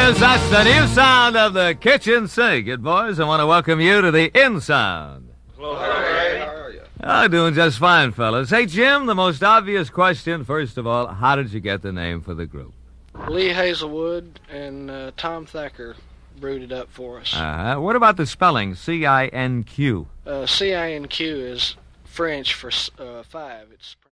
Yes, that's the new sound of the kitchen sink. Good boys, I want to welcome you to the In Sound. Hello, Harry. How are you? I'm doing just fine, fellas. Hey, Jim, the most obvious question, first of all, how did you get the name for the group? Lee Hazelwood and Tom Thacker brewed it up for us. What about the spelling, C-I-N-Q? C-I-N-Q is French for 5. It's